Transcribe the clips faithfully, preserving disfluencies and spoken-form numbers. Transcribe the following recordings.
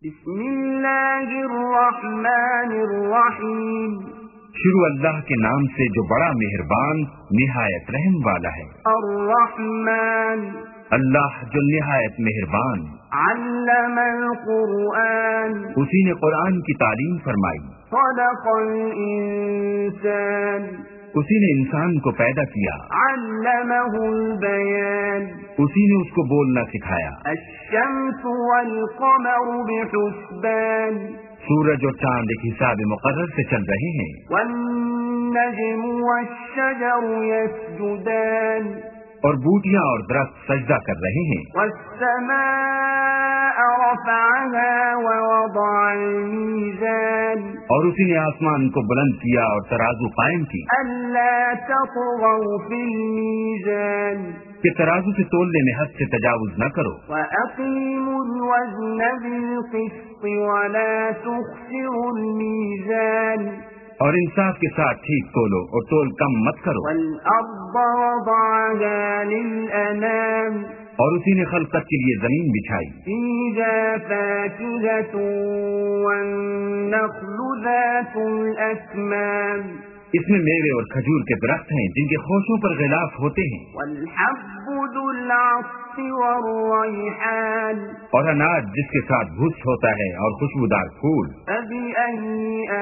بسم اللہ الرحمن الرحیم، شروع اللہ کے نام سے جو بڑا مہربان نہایت رحم والا ہے۔ الرحمن، اللہ جو نہایت مہربان۔ علم القرآن، اسی نے قرآن کی تعلیم فرمائی۔ خلق الانسان، اسی نے انسان کو پیدا کیا۔ علمہ البیان، اسی نے اس کو بولنا سکھایا۔ الشمس والقمر بحسبان، سورج اور چاند ایک حساب مقرر سے چل رہے ہیں۔ والنجم والشجر يسجدان، اور بوٹیاں اور درخت سجدہ کر رہے ہیں۔ والسماء رفعها ووضع الميزان، اور اسی نے آسمان کو بلند کیا اور ترازو قائم کی ألا تطغوا في الميزان، کہ ترازو سے تولنے میں حد سے تجاوز نہ کرو۔ وأقيموا الوزن بالقسط ولا تخسروا الميزان، اور انصاف کے ساتھ ٹھیک تولو اور تول کم مت کرو۔ والأرض وضعها للأنام، اور اسی نے خلقت کے لیے زمین بچھائی۔ فيها فاكهة والنخل ذات الأكمام، اس میں میوے اور کھجور کے درخت ہیں جن کے خوشوں پر غلاف ہوتے ہیں۔ والحب ذو العصف والريحان، اور اناج جس کے ساتھ بھس ہوتا ہے اور خوشبودار پھول۔ فبأي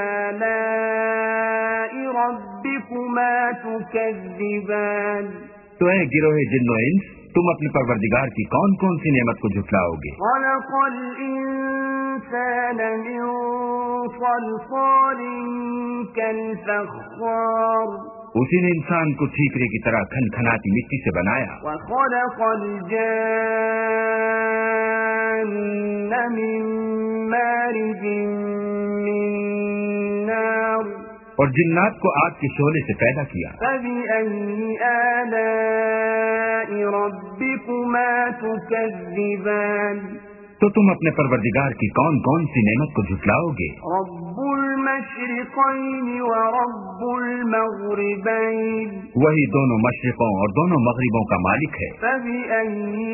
آلاء ربكما تكذبان، تو اے گروہ جن و انس، تم اپنے پروردگار کی کون کون سی نعمت کو جھٹلاؤ گے؟ خلق الإنسان من صلصال كالفخار، اسی نے انسان کو ٹھیکرے کی طرح کھن کھناتی مٹی سے بنایا۔ وخلق الجان من مارج من نار، اور جنات کو آگ کے شعلے سے پیدا کیا۔ فبأي آلاء ربكما تكذبان، تو تم اپنے پروردگار کی کون کون سی نعمت کو جھٹلاؤ گے؟ رب المشرقين ورب المغربين، وہی دونوں مشرقوں اور دونوں مغربوں کا مالک ہے۔ فبأي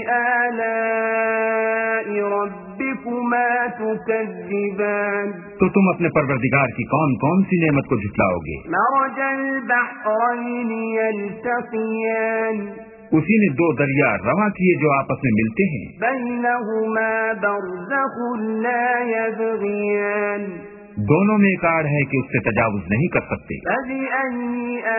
آلاء ربكما تكذبان، تو تم اپنے پروردگار کی کون کون سی نعمت کو جھٹلاؤ گے؟ مرج البحرين يلتقيان، اسی نے دو دریا رواں کیے جو آپس میں ملتے ہیں۔ بينهما برزخ لا يبغيان، دونوں میں ایک آڑ ہے کہ اس سے تجاوز نہیں کر سکتے۔ فبأي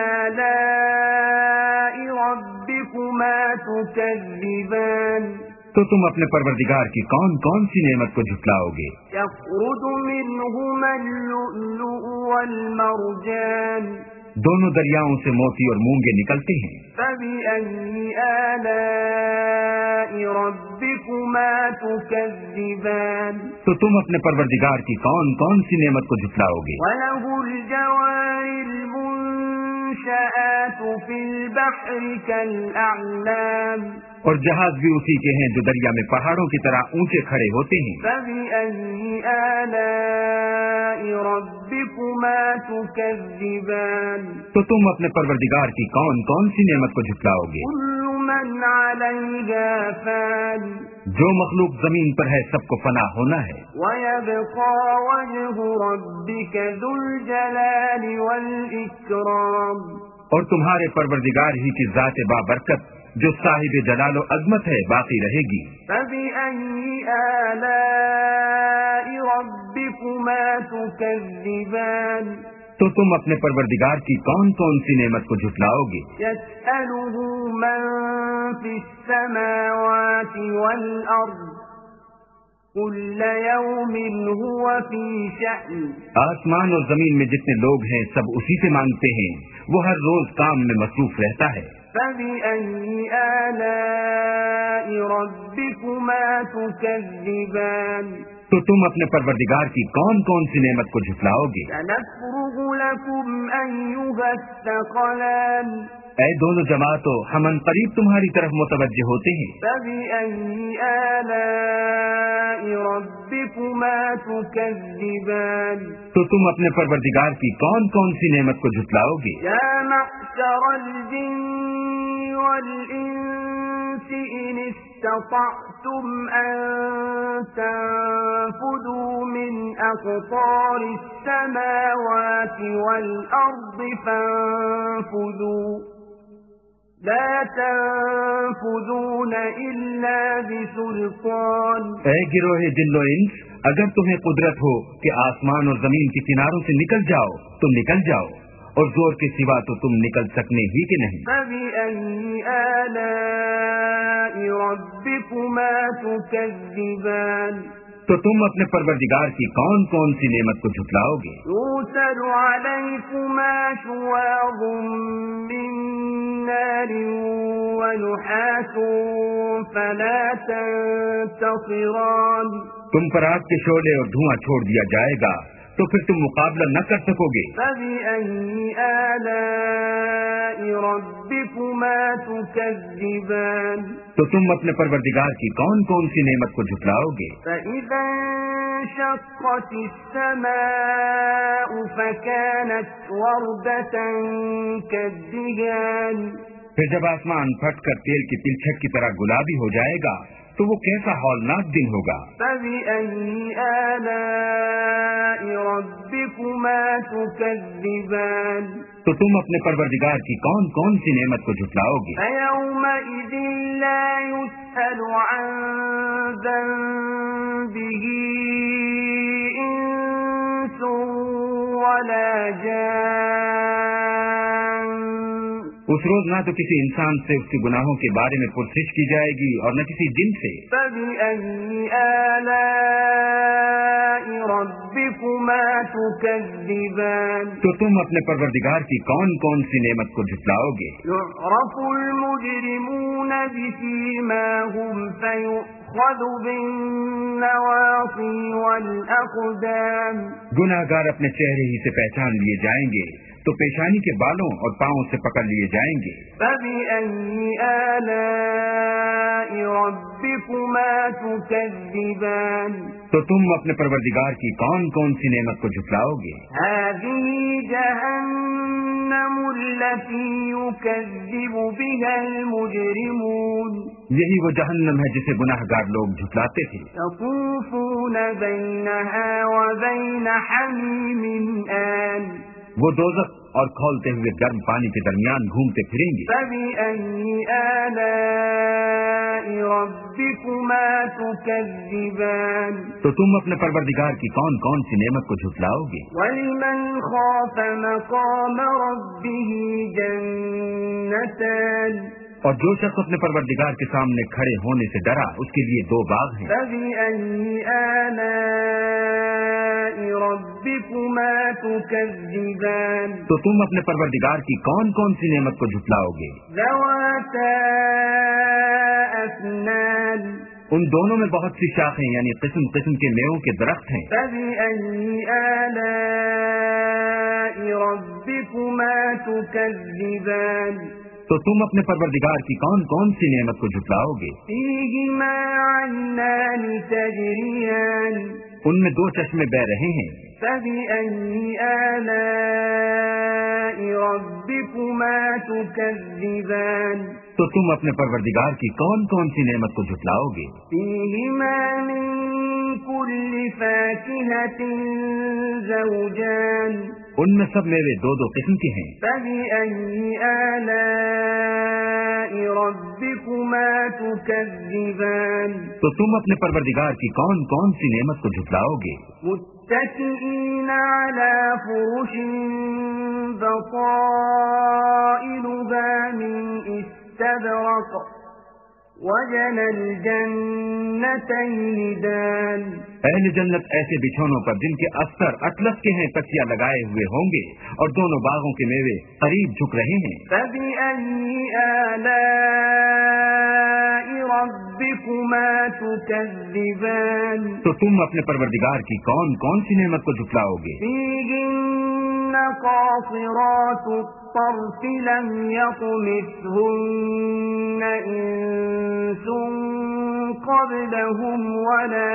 آلاء ربكما تكذبان، تو تم اپنے پروردگار کی کون کون سی نعمت کو جھٹلاؤ گے؟ يخرج منهما اللؤلؤ والمرجان، دونوں دریاؤں سے موتی اور مونگے نکلتے ہیں۔ فبأي آلاء ربكما تكذبان، تو تم اپنے پروردگار کی کون کون سی نعمت کو جھٹلاؤ گے؟ وله الجوار المنشآت في البحر كالأعلام، اور جہاز بھی اسی کے ہیں جو دریا میں پہاڑوں کی طرح اونچے کھڑے ہوتے ہیں۔ فبأي آلاء ربكما تكذبان، تو تم اپنے پروردگار کی کون کون سی نعمت کو جھٹلاؤ گے؟ كل من عليها فان، جو مخلوق زمین پر ہے سب کو فنا ہونا ہے۔ ويبقى وجه ربك ذو الجلال والإكرام، اور تمہارے پروردگار ہی کی ذات بابرکت جو صاحب جلال و عظمت ہے باقی رہے گی۔ فبأي آلاء ربكما تكذبان، تو تم اپنے پروردگار کی کون کون سی نعمت کو جھٹلاؤ گے؟ يسأله من في السماوات والأرض كل يوم هو في شأن، آسمان اور زمین میں جتنے لوگ ہیں سب اسی سے مانگتے ہیں، وہ ہر روز کام میں مصروف رہتا ہے۔ فبأي آلاء ربكما تكذبان، تو تم اپنے پروردگار کی کون کون سی نعمت کو جھٹلاؤ گے؟ سنفرغ لكم أيها الثقلان، اے دونوں جماعتوں، ہم ان قریب تمہاری طرف متوجہ ہوتے ہیں۔ فبأي آلاء ربكما تكذبان، تو تم اپنے پروردگار کی کون کون سی نعمت کو جھٹلاؤ گے؟ يا معشر الجن والإنس إن استطعتم أن تنفذوا أقطار السماوات والأرض فانفذوا لا تنفذون إلا بسلطان. اے گروہ جن و انس، اگر تمہیں قدرت ہو کہ آسمان اور زمین کے کناروں سے نکل جاؤ تو نکل جاؤ، اور زور کے سوا تو تم نکل سکنے ہی کہ نہیں. فَبِأَيِّ آلَاءِ رَبِّكُمَا تُكَذِّبَانِ. تو تم اپنے پروردگار کی کون کون سی نعمت کو جھٹلاؤ گے؟ يُرْسَلُ عَلَيْكُمَا شُوَاظٌ مِّن نَّارٍ وَنُحَاسٌ فَلَا تَنتَصِرَانِ. تم پر آگ کے شعلے اور دھواں چھوڑ دیا جائے گا تو پھر تم مقابلہ نہ کر سکو گے. فَبِأَيِّ آلَاءِ رَبِّكُمَا تُكَذِّبَانِ. تو تم اپنے پروردگار کی کون کون سی نعمت کو جھٹلاؤ گے؟ فَإِذَا انشَقَّتِ السَّمَاءُ فَكَانَتْ وَرْدَةً كَالدِّهَانِ. پھر جب آسمان پھٹ کر تیل کی تلچھٹ کی طرح گلابی ہو جائے گا تو وہ کیسا ہولناک دن ہوگا. فَبِأَيِّ آلَاءِ رَبِّكُمَا تُكَذِّبَانِ. تو تم اپنے پروردگار کی کون کون سی نعمت کو جھٹلاؤ گے؟ فَيَوْمَئِذٍ لَا يُسْأَلُ عَن ذَنبِهِ إِنسٌ وَلَا جَانٌّ. اس روز نہ تو کسی انسان سے اس کے گناہوں کے بارے میں پرسش کی جائے گی اور نہ کسی جن سے. فَبِأَيِّ آلَاءِ رَبِّكُمَا تُكَذِّبَانِ. تو تم اپنے پروردگار کی کون کون سی نعمت کو جھٹلاؤ گے؟ يُعْرَفُ الْمُجْرِمُونَ بِسِيمَاهُمْ فَيُؤْخَذُ بِالنَّوَاصِي وَالْأَقْدَامِ. گناہ گار اپنے چہرے ہی سے پہچان لیے جائیں گے تو پیشانی کے بالوں اور پاؤں سے پکڑ لیے جائیں گے. فَبِأَيِّ آلَاءِ رَبِّكُمَا تُكَذِّبَانِ. تو تم اپنے پروردگار کی کون کون سی نعمت کو جھٹلاؤ گے؟ هَٰذِهِ جَهَنَّمُ الَّتِي يُكَذِّبُ بِهَا الْمُجْرِمُونَ. یہی وہ جہنم ہے جسے گناہ گار لوگ جھٹلاتے تھے. يَطُوفُونَ بَيْنَهَا وَبَيْنَ حَمِيمٍ آنٍ. وہ دوزخ اور کھولتے ہوئے گرم پانی کے درمیان گھومتے پھریں گے. فَبِأَيِّ آلَاءِ رَبِّكُمَا تُكَذِّبَانِ. تو تم اپنے پروردگار کی کون کون سی نعمت کو جھٹلاؤ گے؟ وَلِمَنْ خَافَ مَقَامَ رَبِّهِ جَنَّتَانِ. اور جو شخص اپنے پروردگار کے سامنے کھڑے ہونے سے ڈرا اس کے لیے دو باغ ہیں. فَبِأَيِّ آلَاءِ رَبِّكُمَا تُكَذِّبَانِ. تو تم اپنے پروردگار کی کون کون سی نعمت کو جھٹلاؤ گے؟ ذَوَاتَا أَفْنَانٍ. ان دونوں میں بہت سی شاخیں یعنی قسم قسم کے میووں کے درخت ہیں. فَبِأَيِّ آلَاءِ رَبِّكُمَا تُكَذِّبَانِ. تو تم اپنے پروردگار کی کون کون سی نعمت کو جھٹلاؤ گے؟ فِيهِمَا عَيْنَانِ تَجْرِيَانِ. ان میں دو چشمے بہ رہے ہیں. فَبِأَيِّ آلَاءِ رَبِّكُمَا تُكَذِّبَانِ. تو تم اپنے پروردگار کی کون کون سی نعمت کو جھٹلاؤ گے؟ فِيهِمَا مِن كُلِّ فَاكِهَةٍ زَوْجَانِ. ان میں سب میوے دو دو قسم کے ہیں. فَبِأَيِّ آلَاءِ رَبِّكُمَا تُكَذِّبَانِ. تو تم اپنے پروردگار کی کون کون سی نعمت کو جھٹلاؤ گے؟ مُتَّكِئِينَ عَلَى فُرُشٍ بَطَائِنُهَا مِنْ اسْتَبْرَقٍ وَجَنَى الْجَنَّتَيْنِ دَانٍ. اہل جنت ایسے بچھونوں پر جن کے استر اطلس کے ہیں تکیہ لگائے ہوئے ہوں گے اور دونوں باغوں کے میوے قریب جھک رہے ہیں. فَبِأَيِّ آلَاءِ رَبِّكُمَا تُكَذِّبَانِ. تو تم اپنے پروردگار کی کون کون سی نعمت کو جھٹلاؤ گے؟ فِيهِنَّ قَاصِرَاتُ الطَّرْفِ لَمْ يَطْمِثْهُنَّ إِنسٌ قَبْلَهُمْ وَلَا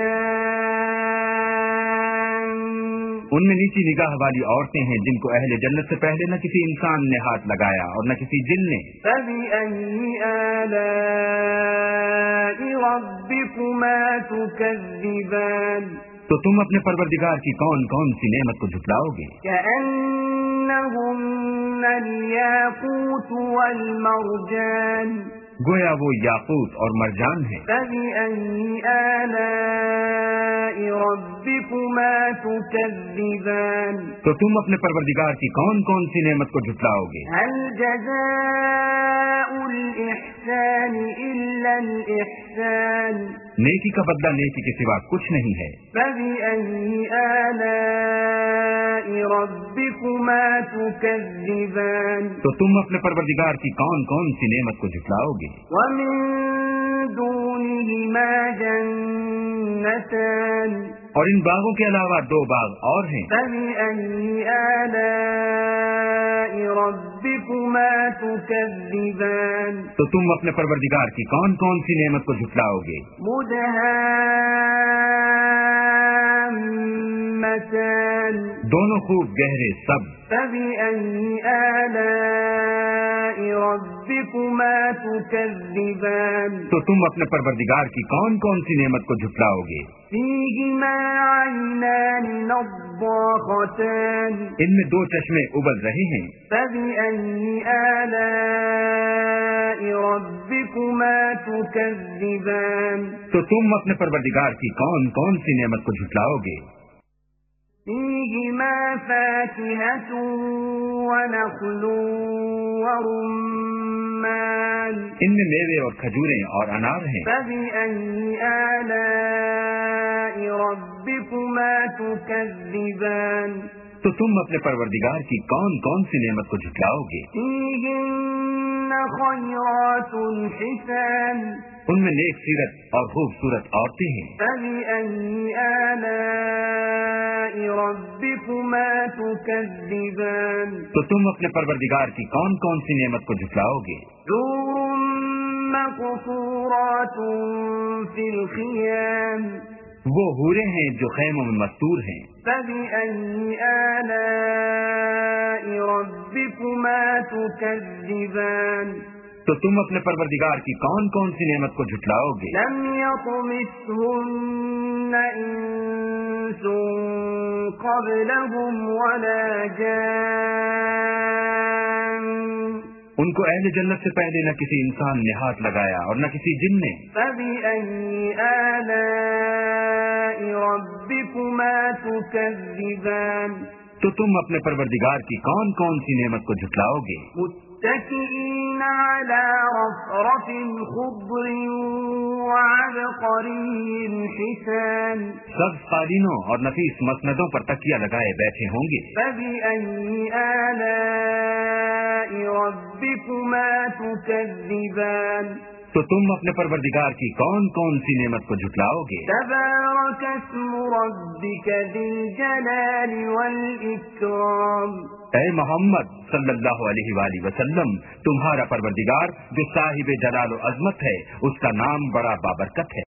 جَانٌّ. ان میں نیچی نگاہ والی عورتیں ہیں جن کو اہل جنت سے پہلے نہ کسی انسان نے ہاتھ لگایا اور نہ کسی جن نے. فَبِأَيِّ آلَاءِ رَبِّكُمَا تُكَذِّبَانِ. تو تم اپنے پروردگار کی کون کون سی نعمت کو جھٹلاؤ گے؟ كأنهن الياقوت والمرجان گویا وہ یاقوت اور مرجان ہے۔ فبأي آلاء ربكما تكذبان تو تم اپنے پروردگار کی کون کون سی نعمت کو جھٹلاؤ گے؟ هل جزاء الإحسان إلا الإحسان نیکی کا بدلہ نیکی کے سوا کچھ نہیں ہے۔ فبأي آلاء ربكما تكذبان تو تم اپنے پروردگار کی کون کون سی نعمت کو جھٹلاؤ گے؟ ومن دونهما جنتان اور ان باغوں کے علاوہ دو باغ اور ہیں۔ فبأي آلاء ربكما تكذبان تو تم اپنے پروردگار کی کون کون سی نعمت کو جھٹلاؤ گے؟ مدهامتان دونوں خوب گہرے سب۔ فبأي آلاء ربكما تكذبان تو تم اپنے پروردگار کی کون کون سی نعمت کو جھٹلاؤ گے؟ فيهما عينان نضاختان ان میں دو چشمے ابل رہے ہیں۔ فبأي آلاء ربكما تكذبان تو تم اپنے پروردگار کی کون کون سی نعمت کو جھٹلاؤ گے؟ فيهما فاكهة ونخل ورمان ان میں میوے اور کھجوریں اور انار ہیں۔ فبأي آلاء ربكما تكذبان تو تم اپنے پروردگار کی کون کون سی نعمت کو جھٹلاؤ گے؟ فيهن خيرات حسان ان میں نیک سیرت اور خوبصورت عورتیں ہیں۔ فبأي آلاء ربكما تكذبان تو تم اپنے پروردگار کی کون کون سی نعمت کو جھٹلاؤ گے؟ حور مقصورات في الخيام وہ حوریں ہیں جو خیموں میں مستور ہیں۔ فبأي آلاء ربكما تكذبان تو تم اپنے پروردگار کی کون کون سی نعمت کو جھٹلاؤ گے؟ لم يطمثهن إنس قبلهم ولا جان ان کو اہل جنت سے پہلے نہ کسی انسان نے ہاتھ لگایا اور نہ کسی جن نے۔ فبأي آلاء ربكما تكذبان تو تم اپنے پروردگار کی کون کون سی نعمت کو جھٹلاؤ گے؟ متكئين على رفرف خضر وعبقري حسان سب قالینوں اور نفیس مسندوں پر تکیہ لگائے بیٹھے ہوں گے۔ فبأي آلاء ربكما تكذبان تو تم اپنے پروردگار کی کون کون سی نعمت کو جھٹلاؤ گے؟ تبارك اسم ربك ذي الجلال والإكرام اے محمد صلی اللہ علیہ وآلہ وسلم، تمہارا پروردگار جو صاحب جلال و عظمت ہے، اس کا نام بڑا بابرکت ہے۔